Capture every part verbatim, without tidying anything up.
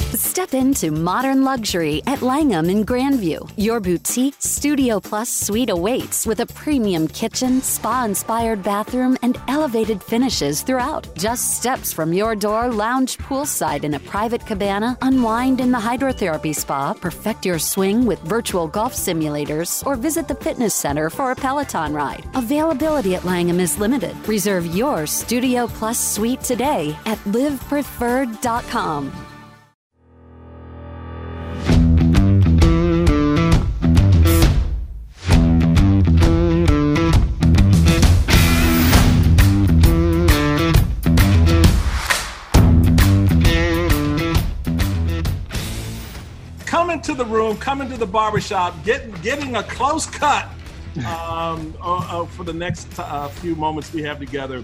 Step into modern luxury at Langham in Grandview. Your boutique Studio Plus suite awaits with a premium kitchen, spa-inspired bathroom, and elevated finishes throughout. Just steps from your door, lounge poolside in a private cabana, unwind in the hydrotherapy spa, perfect your swing with virtual golf simulators, or visit the fitness center for a Peloton ride. Availability at Langham is limited. Reserve your Studio Plus suite today at live preferred dot com. Come into the room, come into the barbershop, getting getting a close cut um, uh, uh, for the next uh, few moments we have together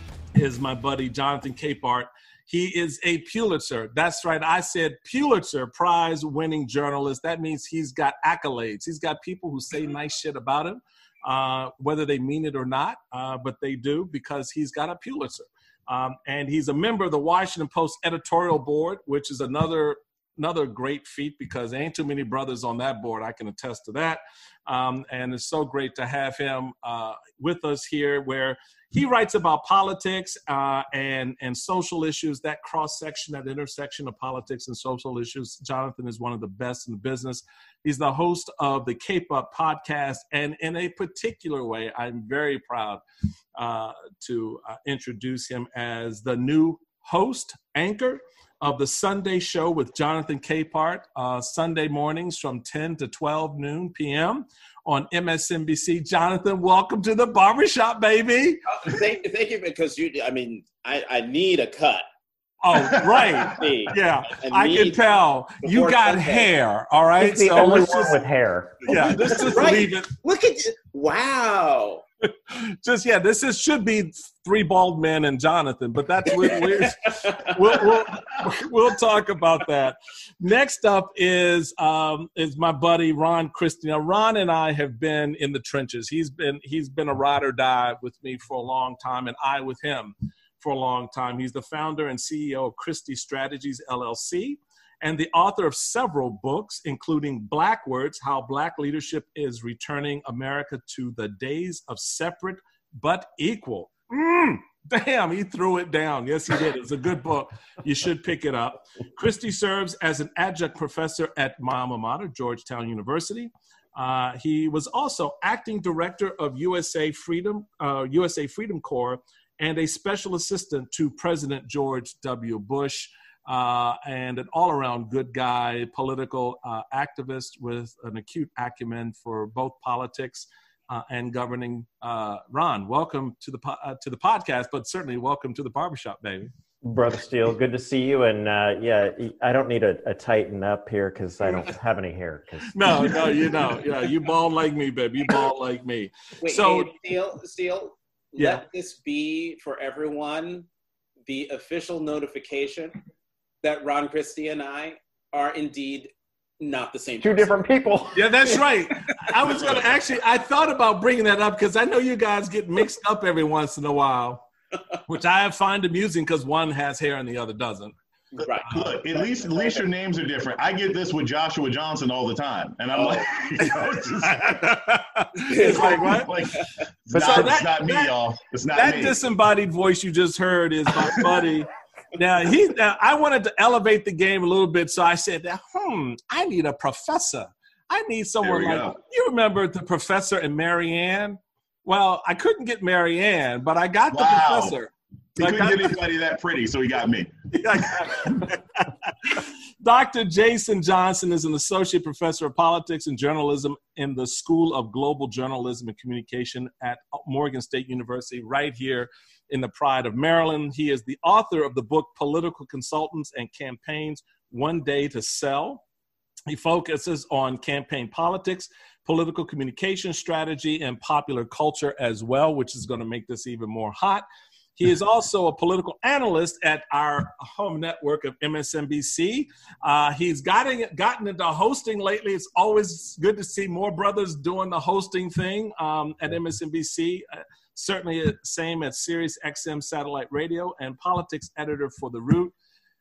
is my buddy Jonathan Capehart. He is a Pulitzer. That's right. I said Pulitzer Prize winning journalist. That means he's got accolades. He's got people who say nice shit about him, uh, whether they mean it or not, uh, but they do because he's got a Pulitzer. Um, and he's a member of the Washington Post editorial board, which is another Another great feat because there ain't too many brothers on that board. I can attest to that. Um, and it's so great to have him uh, with us here where he writes about politics uh, and, and social issues, that cross-section, that intersection of politics and social issues. Jonathan is one of the best in the business. He's the host of the Cape Up podcast. And in a particular way, I'm very proud uh, to uh, introduce him as the new host, anchor, of the Sunday Show with Jonathan Capehart, uh, Sunday mornings from ten to twelve noon p.m. on M S N B C. Jonathan, welcome to the barbershop, baby. Uh, thank, thank you, because you, I mean, I, I need a cut. Oh, right. Yeah, I, I can tell. You got Sunday. Hair, all right? It's the so only one with hair. Yeah, let's just right. leave it. Look at you. Wow. Just, yeah, this is should be three bald men and Jonathan, but that's we, we, we'll, we'll, we'll talk about that. Next up is um, is my buddy Ron Christie. Now, Ron and I have been in the trenches. He's been he's been a ride or die with me for a long time, and I with him for a long time. He's the founder and C E O of Christie Strategies, L L C, and the author of several books, including Black Words, How Black Leadership is Returning America to the Days of Separate but Equal. Mm, damn, he threw it down. Yes, he did. It's a good book. You should pick it up. Christie serves as an adjunct professor at my alma mater, Georgetown University. Uh, he was also acting director of U S A Freedom, uh, U S A Freedom Corps, and a special assistant to President George W. Bush. Uh, and an all-around good guy, political uh, activist with an acute acumen for both politics uh, and governing. Uh, Ron, welcome to the po- uh, to the podcast, but certainly welcome to the barbershop, baby. Brother Steele, good to see you. And uh, yeah, I don't need a, a tighten up here because I don't have any hair. Cause... No, no, you know, yeah, you bald like me, baby. You bald like me. Wait, so, hey, Steele, Steele, yeah. Let this be for everyone the official notification that Ron Christie and I are indeed not the same Two person. different people. Yeah, that's right. I was going to actually, I thought about bringing that up because I know you guys get mixed up every once in a while, which I find amusing because one has hair and the other doesn't. Right. Look, at least at least your names are different. I get this with Joshua Johnson all the time, and I'm oh. like, you know, it's, just, it's like what? Like, it's, but not, so that, it's not me, that, y'all. It's not that me. disembodied voice you just heard is my buddy. Now, he, now, I wanted to elevate the game a little bit, so I said, hmm, I need a professor. I need someone like, go. You remember the professor and Mary Ann? Well, I couldn't get Mary Ann, but I got the wow. professor. He I couldn't got, get anybody that pretty, so he got me. Yeah, I got it. Doctor Jason Johnson is an associate professor of politics and journalism in the School of Global Journalism and Communication at Morgan State University, right here in the pride of Maryland. He is the author of the book Political Consultants and Campaigns, One Day to Sell. He focuses on campaign politics, political communication strategy, and popular culture as well, which is going to make this even more hot. He is also a political analyst at our home network of M S N B C. Uh, he's gotten, gotten into hosting lately. It's always good to see more brothers doing the hosting thing um, at M S N B C. Uh, certainly the same at Sirius X M Satellite Radio, and politics editor for The Root.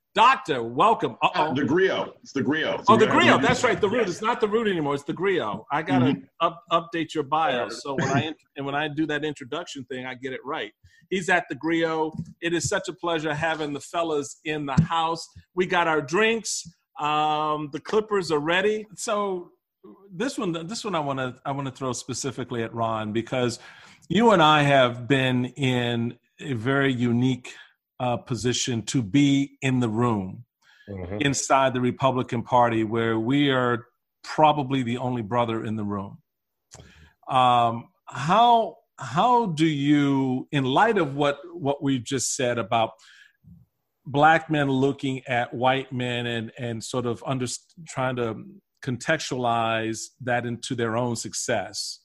Doctor, welcome. Uh-oh. The griot. It's the griot. Oh, the griot. That's right. The root. It's not the root anymore. It's the griot. I gotta mm-hmm. up, update your bio. So when I and when I do that introduction thing, I get it right. He's at the griot. It is such a pleasure having the fellas in the house. We got our drinks. Um, the Clippers are ready. So this one, this one, I want to I want to throw specifically at Ron, because you and I have been in a very unique Uh, position to be in the room mm-hmm. inside the Republican Party, where we are probably the only brother in the room. Um, how how do you, in light of what what we've just said about Black men looking at white men and and sort of under, trying to contextualize that into their own success,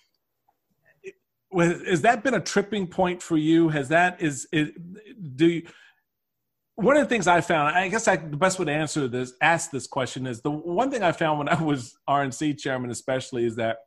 has that been a tripping point for you? Has that is it, do you, one of the things I found, I guess I, the best way to answer this, ask this question is, the one thing I found when I was R N C chairman especially is that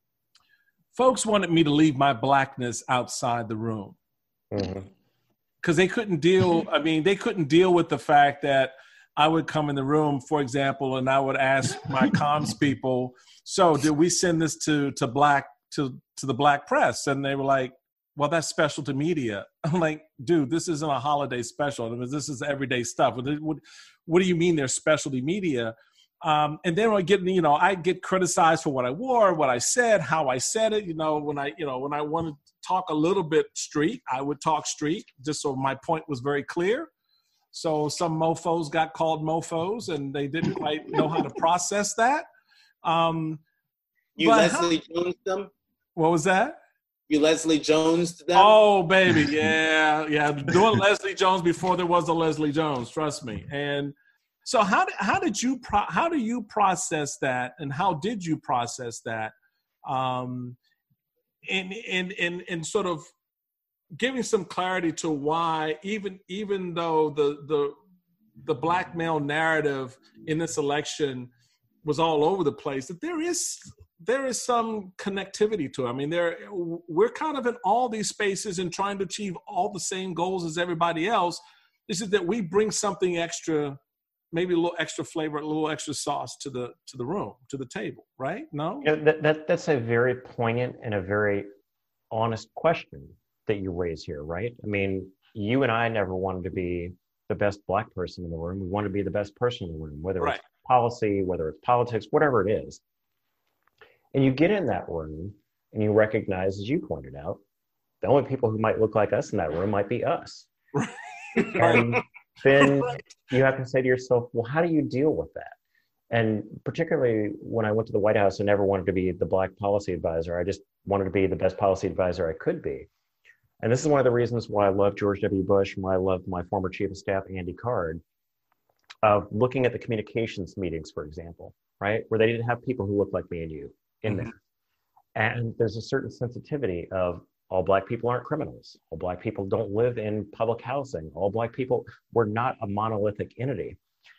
folks wanted me to leave my Blackness outside the room. Mm-hmm. Because they couldn't deal, I mean, they couldn't deal with the fact that I would come in the room, for example, and I would ask my comms people, so did we send this to to Black, to to the Black press? And they were like, well, that's specialty media. I'm like, dude, this isn't a holiday special. I mean, this is everyday stuff. What, what, what do you mean they're specialty media? Um, and then I get, you know, I get criticized for what I wore, what I said, how I said it. You know, when I, you know, when I wanted to talk a little bit street, I would talk street, just so my point was very clear. So some mofos got called mofos, and they didn't quite know how to process that. Um, you Leslie how, Jones them? What was that? You Leslie Jones them? Oh, baby, yeah, yeah. Doing Leslie Jones before there was a Leslie Jones, trust me. And so how did, how did you, pro- how do you process that, and how did you process that um, in, in, in, in sort of giving some clarity to why, even, even though the, the, the Black male narrative in this election was all over the place, that there is there is some connectivity to it. I mean, there we're kind of in all these spaces and trying to achieve all the same goals as everybody else. This is that we bring something extra, maybe a little extra flavor, a little extra sauce to the to the room, to the table, right? No? Yeah, that, that that's a very poignant and a very honest question that you raise here, right? I mean, you and I never wanted to be the best Black person in the room. We want to be the best person in the room, whether right. it's policy, whether it's politics, whatever it is. And you get in that room and you recognize, as you pointed out, the only people who might look like us in that room might be us. Right. And then right. you have to say to yourself, well, how do you deal with that? And particularly when I went to the White House, I never wanted to be the Black policy advisor. I just wanted to be the best policy advisor I could be. And this is one of the reasons why I love George W. Bush and why I love my former chief of staff, Andy Card, of looking at the communications meetings, for example, right? Where they didn't have people who looked like me and you in mm-hmm. there. And there's a certain sensitivity of all Black people aren't criminals. All Black people don't live in public housing. All Black people, we're not a monolithic entity.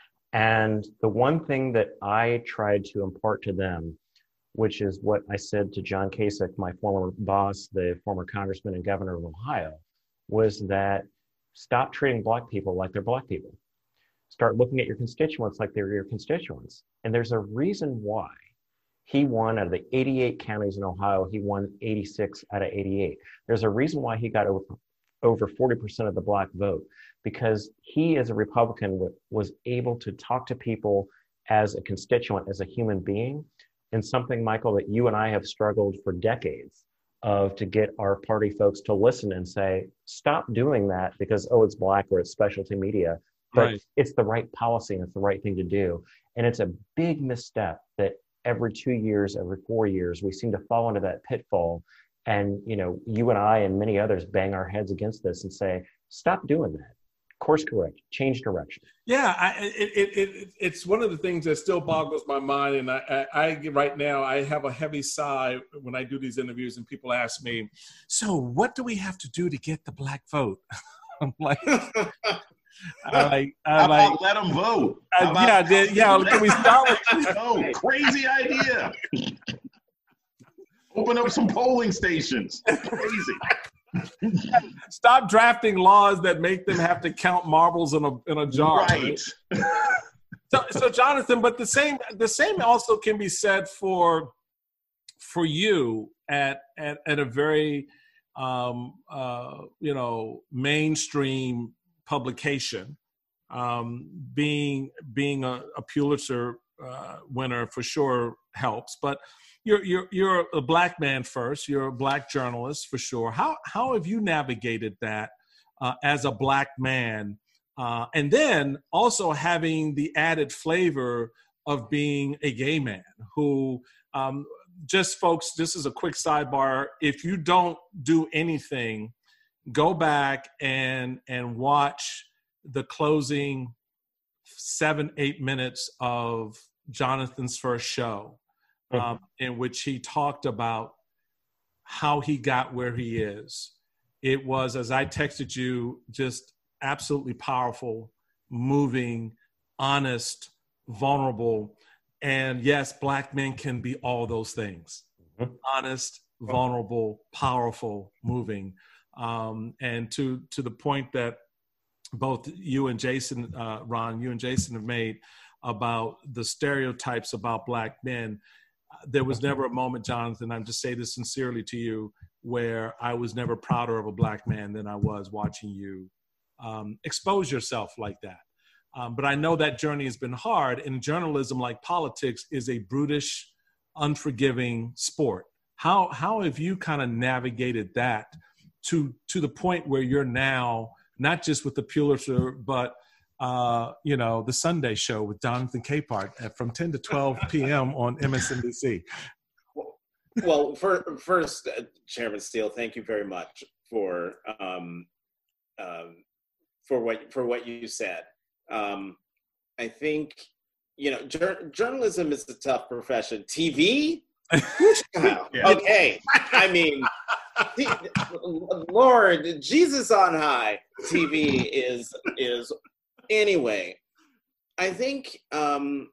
And the one thing that I tried to impart to them, which is what I said to John Kasich, my former boss, the former congressman and governor of Ohio, was that stop treating Black people like they're Black people. Start looking at your constituents like they're your constituents. And there's a reason why he won out of the eighty-eight counties in Ohio, he won eighty-six out of eighty-eight. There's a reason why he got over, over forty percent of the Black vote, because he, as a Republican, was able to talk to people as a constituent, as a human being, and something, Michael, that you and I have struggled for decades of, to get our party folks to listen and say, stop doing that because, oh, it's Black or it's specialty media. But right. it's the right policy and it's the right thing to do. And it's a big misstep that every two years, every four years, we seem to fall into that pitfall. And, you know, you and I and many others bang our heads against this and say, stop doing that. Course correct, change direction. Yeah, I, it, it, it, it's one of the things that still boggles my mind. And I, I, I, right now, I have a heavy sigh when I do these interviews and people ask me, so what do we have to do to get the Black vote? I'm like... I like, I How like, about let them vote? I, yeah, did, yeah. Can we start with Oh, crazy idea. Open up some polling stations. Crazy. Stop drafting laws that make them have to count marbles in a in a jar. Right. right? So, so Jonathan, but the same the same also can be said for for you at at, at a very um, uh, you know mainstream publication, um, being being a, a Pulitzer uh, winner for sure helps, but. You're you're you're a black man first. You're a black journalist for sure. How how have you navigated that uh, as a black man, uh, and then also having the added flavor of being a gay man? Who um, just folks, this is a quick sidebar. If you don't do anything, go back and and watch the closing seven eight minutes of Jonathan's first show. Um, in which he talked about how he got where he is. It was, as I texted you, just absolutely powerful, moving, honest, vulnerable. And yes, black men can be all those things. Mm-hmm. Honest, vulnerable, powerful, moving. Um, and to, to the point that both you and Jason, uh, Ron, you and Jason have made about the stereotypes about black men, there was never a moment, Jonathan, I'm just saying this sincerely to you, where I was never prouder of a black man than I was watching you um, expose yourself like that. Um, but I know that journey has been hard, and journalism, like politics, is a brutish, unforgiving sport. How how have you kind of navigated that to to the point where you're now, not just with the Pulitzer, but Uh, you know, the Sunday show with Jonathan Capehart at, from ten to twelve p.m. on M S N B C. Well, for, first, uh, Chairman Steele, thank you very much for um, um, for what for what you said. Um, I think, you know, jur- journalism is a tough profession. T V, yeah. Okay. I mean, t- Lord Jesus on high. T V is is. Anyway, I think um,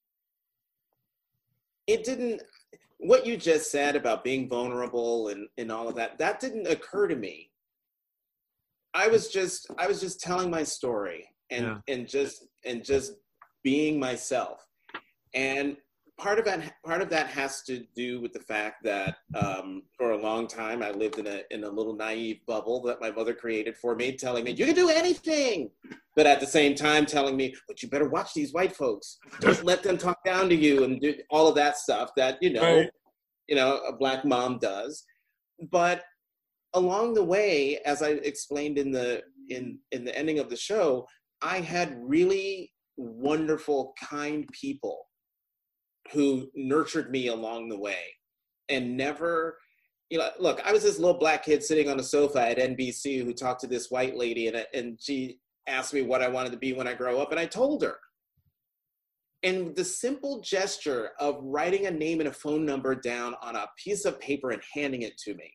it didn't, what you just said about being vulnerable and, and all of that, that didn't occur to me. I was just, I was just telling my story and, yeah. and just, and just being myself. And part of that, part of that has to do with the fact that um, for a long time, I lived in a, in a little naive bubble that my mother created for me, telling me, you can do anything. But at the same time telling me, but you better watch these white folks. Don't let them talk down to you and do all of that stuff that, you know, right. you know, a black mom does. But along the way, as I explained in the in, in the ending of the show, I had really wonderful, kind people who nurtured me along the way and never, you know, look, I was this little black kid sitting on a sofa at N B C who talked to this white lady and, and she asked me what I wanted to be when I grow up, and I told her. And the simple gesture of writing a name and a phone number down on a piece of paper and handing it to me.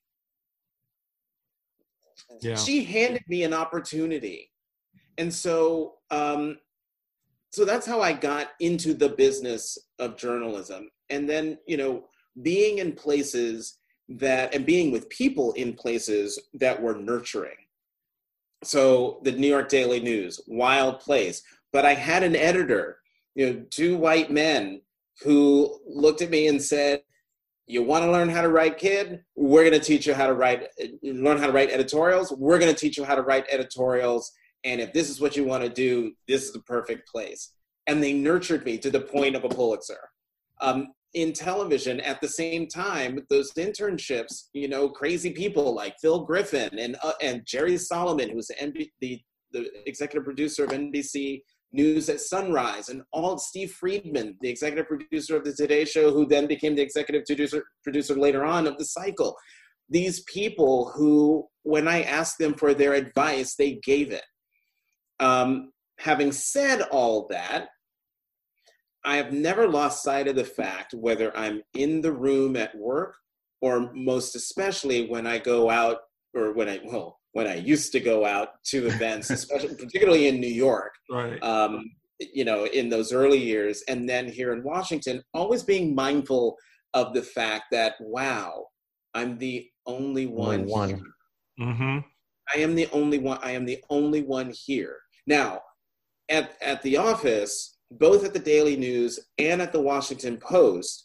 Yeah. She handed me an opportunity. And so, um, so that's how I got into the business of journalism. And then, you know, being in places that, and being with people in places that were nurturing. So the New York Daily News, wild place. But I had an editor, you know, two white men who looked at me and said, you want to learn how to write, kid? We're going to teach you how to write, learn how to write editorials. We're going to teach you how to write editorials. And if this is what you want to do, this is the perfect place. And they nurtured me to the point of a Pulitzer. Um, in television, at the same time, those internships, you know, crazy people like Phil Griffin and uh, and Jerry Solomon, who's the, N B- the the executive producer of N B C News at Sunrise, and all Steve Friedman, the executive producer of the Today Show, who then became the executive producer producer later on of The Cycle. These people who, when I asked them for their advice, they gave it. Um, having said all that, I have never lost sight of the fact, whether I'm in the room at work or most especially when I go out, or when I, well, when I used to go out to events, especially, particularly in New York, right. um, you know, in those early years, and then here in Washington, always being mindful of the fact that, wow, I'm the only one. Only one. Here. Mm-hmm. I am the only one. I am the only one here. Now, at, at the office, both at the Daily News and at the Washington Post,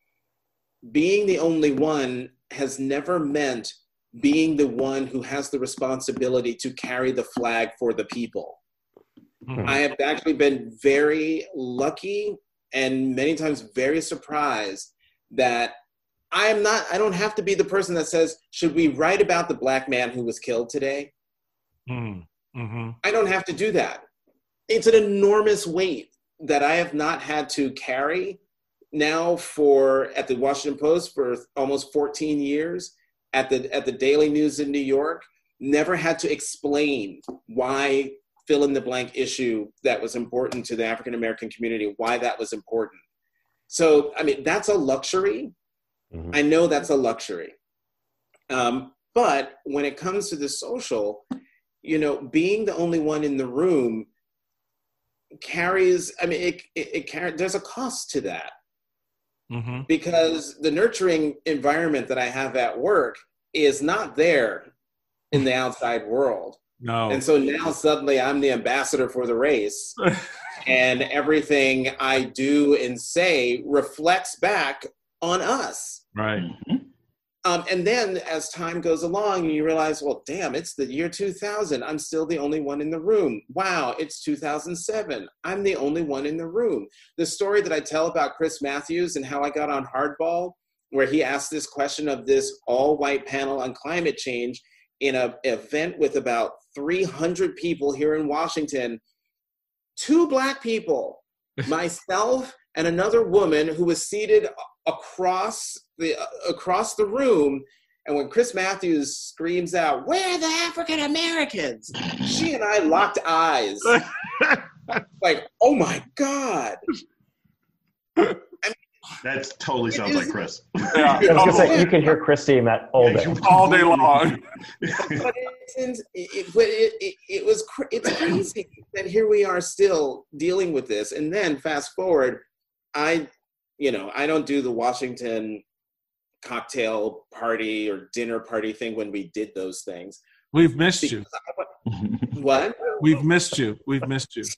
being the only one has never meant being the one who has the responsibility to carry the flag for the people. Mm-hmm. I have actually been very lucky and many times very surprised that I am not, I don't have to be the person that says, should we write about the Black man who was killed today? Mm-hmm. I don't have to do that. It's an enormous weight that I have not had to carry now for, at the Washington Post for almost fourteen years, at the, at the Daily News in New York, never had to explain why fill in the blank issue that was important to the African-American community, why that was important. So, I mean, that's a luxury. Mm-hmm. I know that's a luxury. Um, but when it comes to the social, you know, being the only one in the room carries, I mean, it, it, it carries, there's a cost to that. Mm-hmm. Because the nurturing environment that I have at work is not there in the outside world. No. And so now suddenly I'm the ambassador for the race and everything I do and say reflects back on us. Right. Um, and then as time goes along, you realize, well, damn, it's the year two thousand. I'm still the only one in the room. Wow, it's two thousand seven. I'm the only one in the room. The story that I tell about Chris Matthews and how I got on Hardball, where he asked this question of this all-white panel on climate change in an event with about three hundred people here in Washington, two Black people, myself and another woman who was seated across the uh, across the room. And when Chris Matthews screams out, "Where are the African Americans?" she and I locked eyes. Like, oh my God. I mean, that totally sounds like Chris. Yeah. I was gonna say, you can hear Chris saying that all day. All day long. But, it, it, but it, it, it was, it's crazy that here we are still dealing with this. And then fast forward, I, you know, I don't do the Washington cocktail party or dinner party thing when we did those things. We've missed you. What? We've missed you. We've missed you.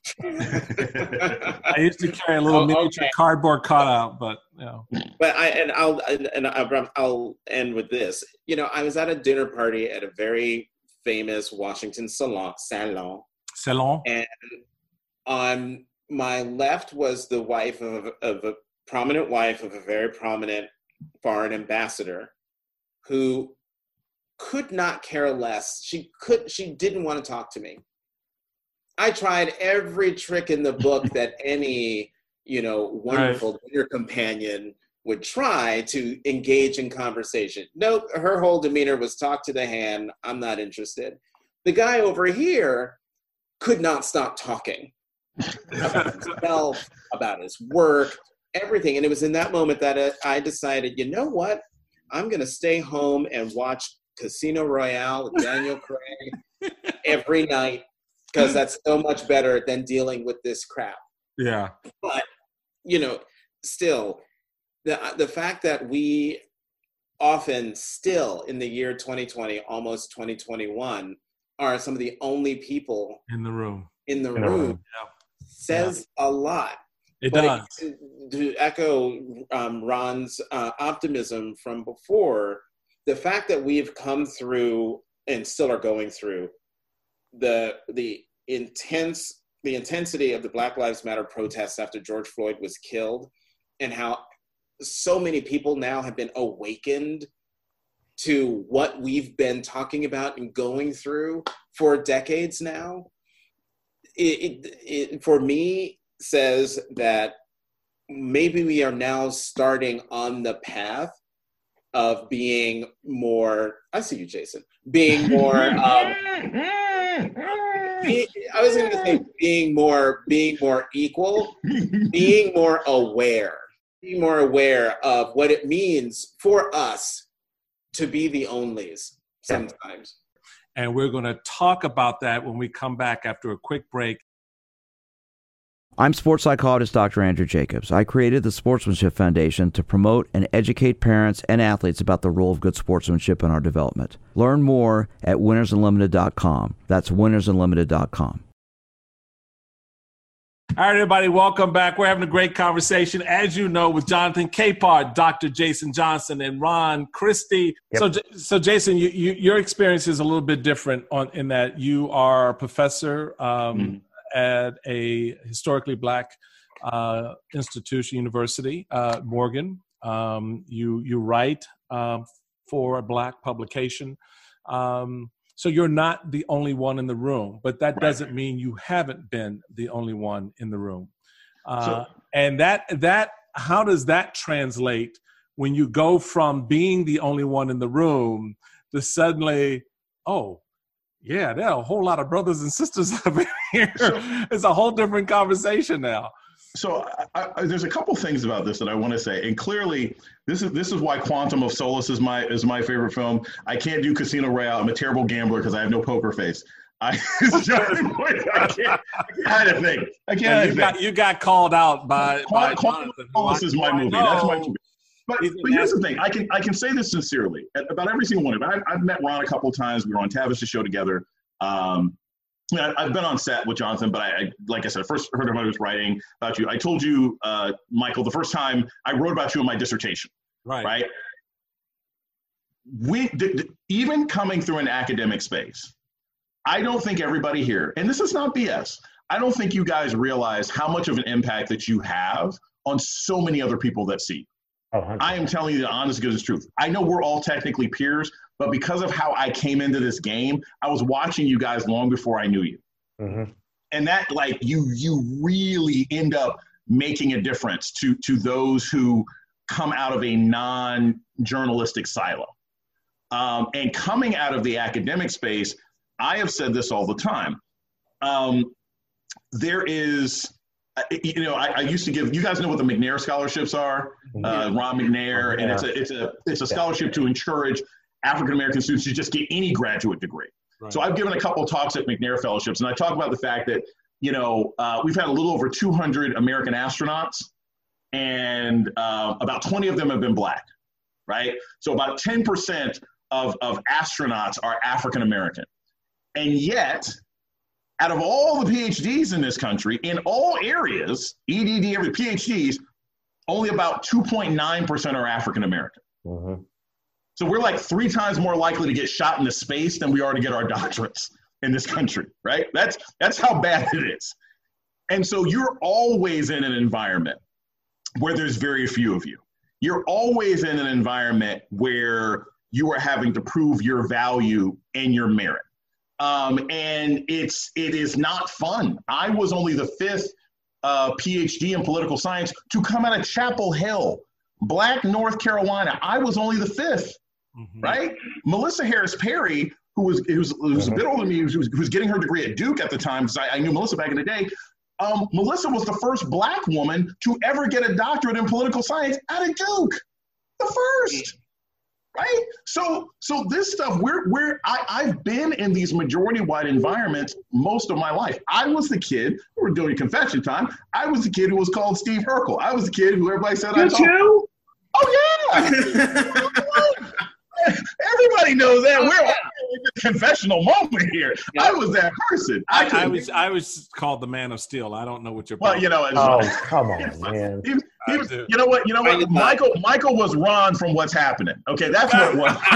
I used to carry a little oh, miniature okay. cardboard cutout, but you know. But I and I'll and I'll, I'll end with this. You know, I was at a dinner party at a very famous Washington salon. Salon. Salon. And on my left was the wife of, of a prominent wife of a very prominent foreign ambassador, who could not care less. She could. She didn't want to talk to me. I tried every trick in the book that any, you know, wonderful right. dinner companion would try to engage in conversation. Nope, her whole demeanor was talk to the hand. I'm not interested. The guy over here could not stop talking about himself, about his work, everything. And it was in that moment that I decided, you know what? I'm going to stay home and watch Casino Royale with Daniel Craig every night, because that's so much better than dealing with this crap. Yeah. But, you know, still, the the fact that we often still in the year twenty twenty, almost twenty twenty-one, are some of the only people in the room, in the in room, room. Yeah. says yeah. a lot. It but does. It, to echo um, Ron's uh, optimism from before, the fact that we've come through and still are going through the the intense the intensity of the Black Lives Matter protests after George Floyd was killed, and how so many people now have been awakened to what we've been talking about and going through for decades now. It, it, it for me says that maybe we are now starting on the path of being more, I see you, Jason, being more, um, be, I was going to say being more, being more equal, being more aware, being more aware of what it means for us to be the onlys sometimes. And we're going to talk about that when we come back after a quick break. I'm sports psychologist Doctor Andrew Jacobs. I created the Sportsmanship Foundation to promote and educate parents and athletes about the role of good sportsmanship in our development. Learn more at winners unlimited dot com. That's winners unlimited dot com. All right, everybody, welcome back. We're having a great conversation, as you know, with Jonathan Capehart, Doctor Jason Johnson, and Ron Christie. Yep. So, so Jason, you, you, your experience is a little bit different on in that you are a professor um, mm-hmm. at a historically Black uh, institution, university, uh, Morgan. Um, you you write um, for a Black publication. Um, So you're not the only one in the room, but that doesn't mean you haven't been the only one in the room. Uh, so, and that that how does that translate when you go from being the only one in the room to suddenly, oh, yeah, there are a whole lot of brothers and sisters up in here. So, it's a whole different conversation now. So I, I, there's a couple things about this that I want to say, and clearly this is this is why Quantum of Solace is my is my favorite film. I can't do Casino Royale. I'm a terrible gambler because I have no poker face. I, I can't, I can't hide a thing. I can't hide you, got, you got called out by, by Quantum of Solace is my movie. That's my movie. But, but here's the thing. I can I can say this sincerely about every single one of them. I've, I've met Ron a couple of times. We were on Tavish's show together. Um, Yeah, I've been on set with Jonathan, but I, I like I said, I first heard about he was writing about you. I told you, uh, Michael, the first time I wrote about you in my dissertation. Right. Right. We d- d- even coming through an academic space, I don't think everybody here, and this is not B S, I don't think you guys realize how much of an impact that you have on so many other people that see you. Oh, I am telling you the honest, good as truth. I know we're all technically peers, but because of how I came into this game, I was watching you guys long before I knew you. Mm-hmm. And that, like, you you really end up making a difference to to those who come out of a non-journalistic silo. Um, and coming out of the academic space, I have said this all the time. Um, there is... You know, I, I used to give. You guys know what the McNair scholarships are, uh, Ron McNair, and it's a it's a it's a scholarship to encourage African American students to just get any graduate degree. Right. So I've given a couple of talks at McNair Fellowships, and I talk about the fact that you know uh, we've had a little over two hundred American astronauts, and uh, about twenty of them have been Black, right? So about ten percent of of astronauts are African American, and yet, out of all the PhDs in this country, in all areas, E D D, every PhDs, only about two point nine percent are African American. Mm-hmm. So we're like three times more likely to get shot into space than we are to get our doctorates in this country, right? That's that's how bad it is. And so you're always in an environment where there's very few of you. You're always in an environment where you are having to prove your value and your merit. Um, and it's, it is not fun. I was only the fifth uh, PhD in political science to come out of Chapel Hill, Black North Carolina. I was only the fifth, mm-hmm. right? Melissa Harris Perry, who was, who was, who was a bit older than me, who was, who was getting her degree at Duke at the time, because I, I knew Melissa back in the day. Um, Melissa was the first Black woman to ever get a doctorate in political science out of Duke. The first. Right? So so this stuff, we're, we're, I, I've been in these majority-white environments most of my life. I was the kid, we're doing confession time, I was the kid who was called Steve Urkel. I was the kid who everybody said I was. You too? Oh, yeah. Everybody knows that. We're all in the confessional moment here. Yeah. I was that person. I, I, I was I was called the Man of Steel. I don't know what you're. Well, you know. Oh, come on, man. He, he was, you know what? You know what? Michael Michael was Ron from What's Happening. Okay, that's what it was.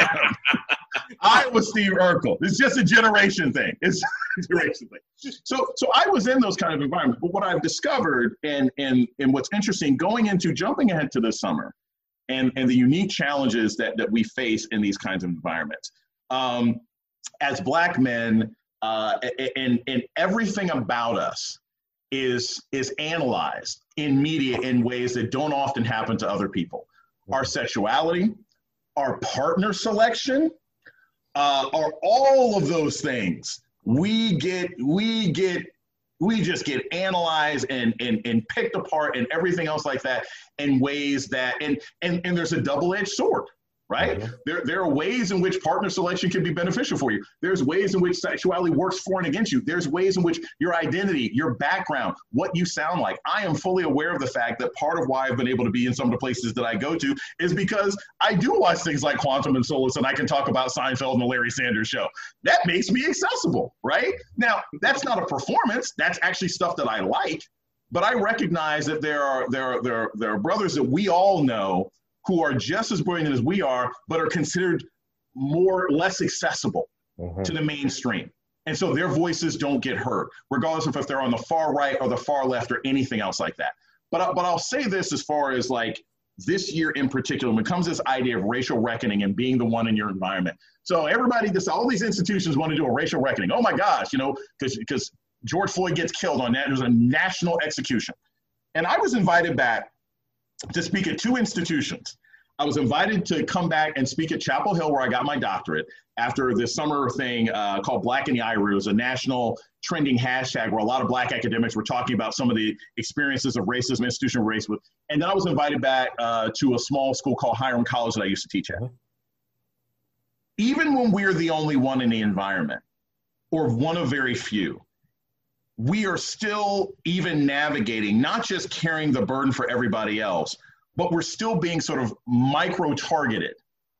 I was Steve Urkel. It's just a generation thing. It's a generation thing. So so I was in those kind of environments. But what I've discovered, and and and what's interesting, going into jumping ahead to this summer, and and the unique challenges that that we face in these kinds of environments. Um, as Black men, uh, and, and everything about us is, is analyzed in media in ways that don't often happen to other people. Our sexuality, our partner selection, uh, are all of those things. We get, we get, we just get analyzed and, and, and picked apart and everything else like that in ways that, and, and, and there's a double-edged sword. right? Mm-hmm. There, there are ways in which partner selection can be beneficial for you. There's ways in which sexuality works for and against you. There's ways in which your identity, your background, what you sound like. I am fully aware of the fact that part of why I've been able to be in some of the places that I go to is because I do watch things like Quantum and Solace, and I can talk about Seinfeld and the Larry Sanders Show. That makes me accessible, right? Now, that's not a performance. That's actually stuff that I like. But I recognize that there are, there are, there are, there are brothers that we all know who are just as brilliant as we are, but are considered more, less accessible mm-hmm. to the mainstream. And so their voices don't get heard, regardless of if they're on the far right or the far left or anything else like that. But, but I'll say this as far as like this year in particular, when it comes to this idea of racial reckoning and being the one in your environment. So everybody, this, all these institutions want to do a racial reckoning. Oh my gosh, you know, because because George Floyd gets killed on that. There's a national execution. And I was invited back to speak at two institutions. I was invited to come back and speak at Chapel Hill, where I got my doctorate, after this summer thing uh, called Black in the I R U. It was a national trending hashtag where a lot of Black academics were talking about some of the experiences of racism, institutional racism. And then I was invited back uh, to a small school called Hiram College that I used to teach at. Even when we're the only one in the environment, or one of very few, we are still even navigating, not just carrying the burden for everybody else, but we're still being sort of micro-targeted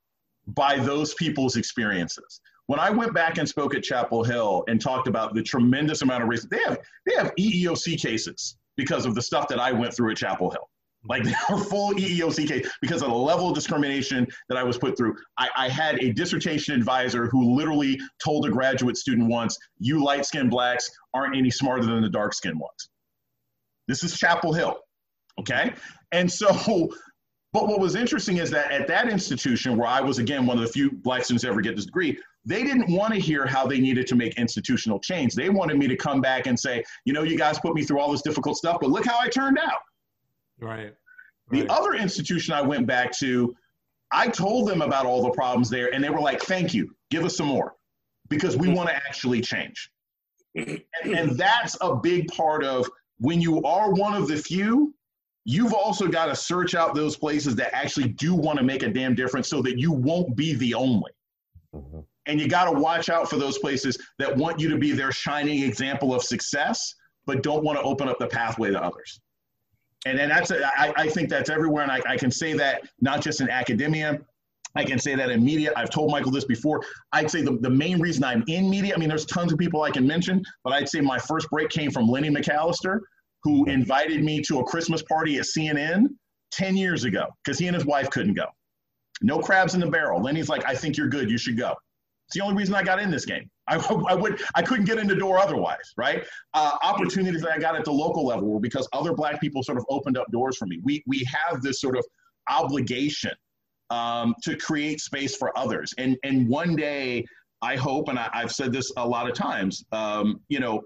by those people's experiences. When I went back and spoke at Chapel Hill and talked about the tremendous amount of racism, they have, they have E E O C cases because of the stuff that I went through at Chapel Hill. Like, they are full E E O C case because of the level of discrimination that I was put through. I, I had a dissertation advisor who literally told a graduate student once, you light-skinned Blacks aren't any smarter than the dark-skinned ones. This is Chapel Hill, okay? And so, but what was interesting is that at that institution where I was, again, one of the few Black students to ever get this degree, they didn't want to hear how they needed to make institutional change. They wanted me to come back and say, you know, you guys put me through all this difficult stuff, but look how I turned out. Right. The right. other institution I went back to, I told them about all the problems there, and they were like, thank you, give us some more, because we want to actually change. And, and that's a big part of when you are one of the few, you've also got to search out those places that actually do want to make a damn difference so that you won't be the only. Mm-hmm. And you got to watch out for those places that want you to be their shining example of success, but don't want to open up the pathway to others. And then that's, a, I, I think that's everywhere. And I, I can say that not just in academia, I can say that in media. I've told Michael this before. I'd say the, the main reason I'm in media, I mean, there's tons of people I can mention, but I'd say my first break came from Lenny McAllister, who invited me to a Christmas party at C N N ten years ago, because he and his wife couldn't go. No crabs in the barrel. Lenny's like, I think you're good, you should go. It's the only reason I got in this game. I, I would, I couldn't get in the door otherwise, right? Uh, opportunities that I got at the local level were because other Black people sort of opened up doors for me. We, we have this sort of obligation um, to create space for others. And, and one day, I hope, and I, I've said this a lot of times, um, you know,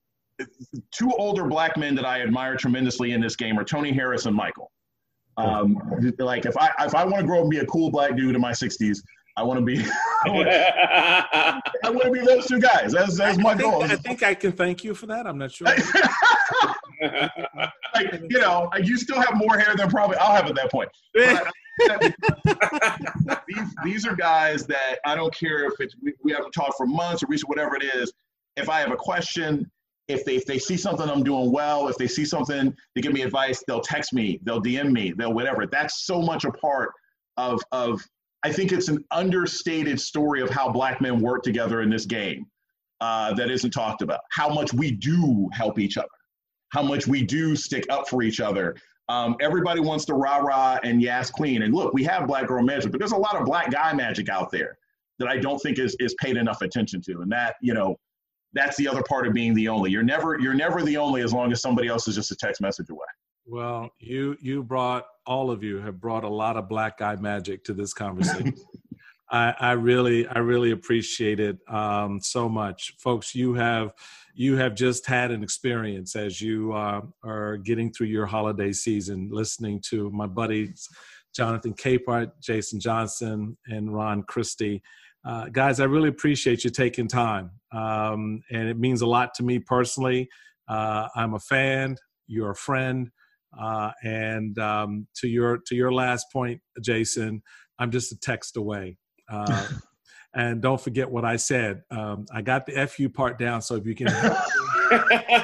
two older Black men that I admire tremendously in this game are Tony Harris and Michael. Um, like if I, if I want to grow up and be a cool Black dude in my sixties, I want to be, I want, I want to be those two guys. That's, that's my I think, goal. I think I can thank you for that. I'm not sure. Like, you know, you still have more hair than probably I'll have at that point. But these, these are guys that I don't care if it's, we, we haven't talked for months or recent, whatever it is. If I have a question, if they, if they see something I'm doing well, if they see something to give me advice, they'll text me, they'll D M me, they'll whatever. That's so much a part of, of, I think it's an understated story of how Black men work together in this game uh, that isn't talked about. How much we do help each other, how much we do stick up for each other. Um, everybody wants to rah-rah and Yas Queen. And look, we have Black girl magic, but there's a lot of Black guy magic out there that I don't think is, is paid enough attention to. And that, you know, that's the other part of being the only. You're never, you're never the only as long as somebody else is just a text message away. Well, you you brought, all of you have brought a lot of Black guy magic to this conversation. I, I really, I really appreciate it um, so much. Folks, you have, you have just had an experience as you uh, are getting through your holiday season, listening to my buddies, Jonathan Capehart, Jason Johnson, and Ron Christie. Uh, guys, I really appreciate you taking time. Um, and it means a lot to me personally. Uh, I'm a fan, you're a friend. Uh, and um, to your to your last point, Jason, I'm just a text away. Uh, and don't forget what I said. Um, I got the F U part down, so if you can help me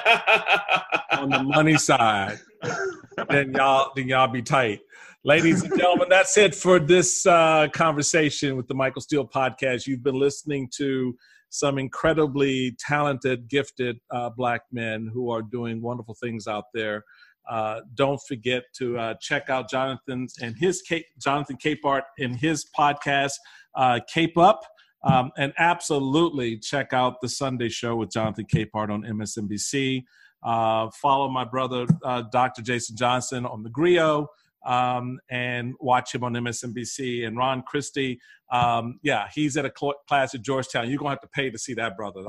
on the money side, then y'all then y'all be tight. Ladies and gentlemen, that's it for this uh, conversation with the Michael Steele Podcast. You've been listening to some incredibly talented, gifted uh, Black men who are doing wonderful things out there. Uh, don't forget to uh, check out Jonathan's and his Cape, Jonathan Capehart and his podcast, uh, Cape Up. Um, and absolutely check out the Sunday Show with Jonathan Capehart on M S N B C. Uh, follow my brother, uh, Doctor Jason Johnson, on the Griot. Um, and watch him on M S N B C. And Ron Christie, um, yeah, he's at a cl- class at Georgetown. You're going to have to pay to see that, brother.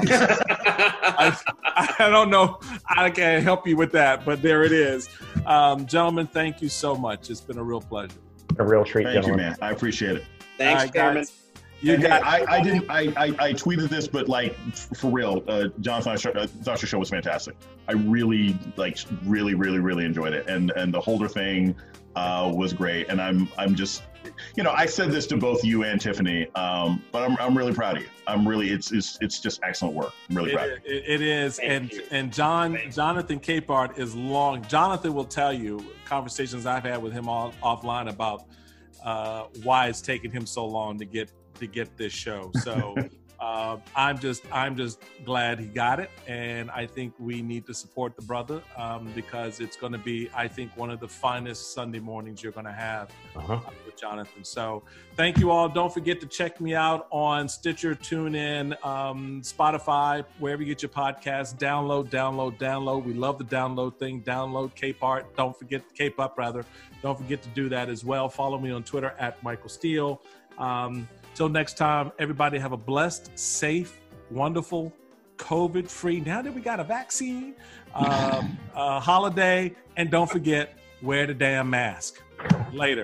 I, I don't know. I can't help you with that, but there it is. Um, gentlemen, thank you so much. It's been a real pleasure. A real treat, Thank gentlemen. you, man. I appreciate it. Thanks, right, Chairman. guys. You And got hey, I, I didn't. I, I, I tweeted this, but like f- for real, uh, Jonathan, uh, Doctor Show was fantastic. I really like, really, really, really enjoyed it, and and the Holder thing uh, was great. And I'm I'm just, you know, I said this to both you and Tiffany, um, but I'm I'm really proud of you. I'm really, it's it's it's just excellent work. I'm really It, proud. of you. it, it is, Thank and you. and John Jonathan Capehart is long. Jonathan will tell you conversations I've had with him all, offline about uh, why it's taken him so long to get to get this show. So uh, I'm just I'm just glad he got it, and I think we need to support the brother um, because it's going to be, I think, one of the finest Sunday mornings you're going to have Uh-huh. uh, with Jonathan. So thank you all. Don't forget to check me out on Stitcher, TuneIn, um, Spotify, wherever you get your podcasts. Download, download, download. We love the download thing. Download Capehart. Don't forget Cape Up, rather. Don't forget to do that as well. Follow me on Twitter at Michael Steele. Um, till next time, everybody have a blessed, safe, wonderful, COVID-free, now that we got a vaccine, um, uh, holiday. And don't forget, wear the damn mask. Later.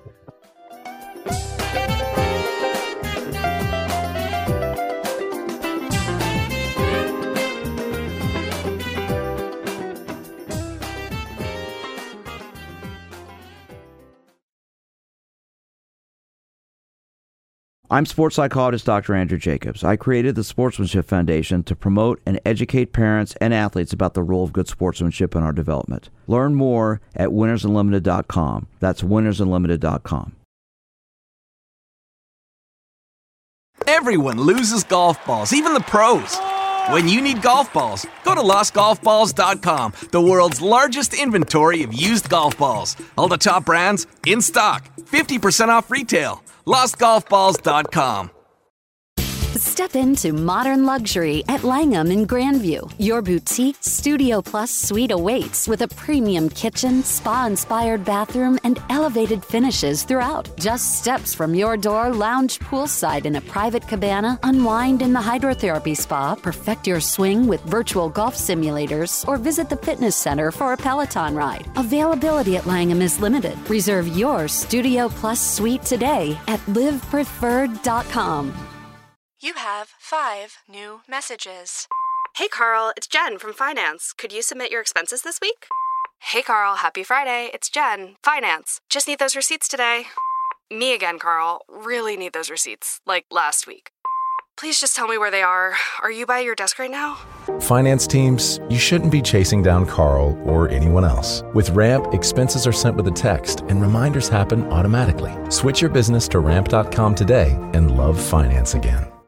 I'm sports psychologist Doctor Andrew Jacobs. I created the Sportsmanship Foundation to promote and educate parents and athletes about the role of good sportsmanship in our development. Learn more at winners unlimited dot com. That's winners unlimited dot com. Everyone loses golf balls, even the pros. When you need golf balls, go to lost golf balls dot com, the world's largest inventory of used golf balls. All the top brands, in stock, fifty percent off retail. lost golf balls dot com. Step into modern luxury at Langham in Grandview. Your boutique Studio Plus suite awaits with a premium kitchen, spa-inspired bathroom, and elevated finishes throughout. Just steps from your door, lounge poolside in a private cabana, unwind in the hydrotherapy spa, perfect your swing with virtual golf simulators, or visit the fitness center for a Peloton ride. Availability at Langham is limited. Reserve your Studio Plus suite today at live preferred dot com. You have five new messages. Hey, Carl, it's Jen from Finance. Could you submit your expenses this week? Hey, Carl, happy Friday. It's Jen, Finance. Just need those receipts today. Me again, Carl. Really need those receipts, like last week. Please just tell me where they are. Are you by your desk right now? Finance teams, you shouldn't be chasing down Carl or anyone else. With Ramp, expenses are sent with a text and reminders happen automatically. Switch your business to ramp dot com today and love finance again.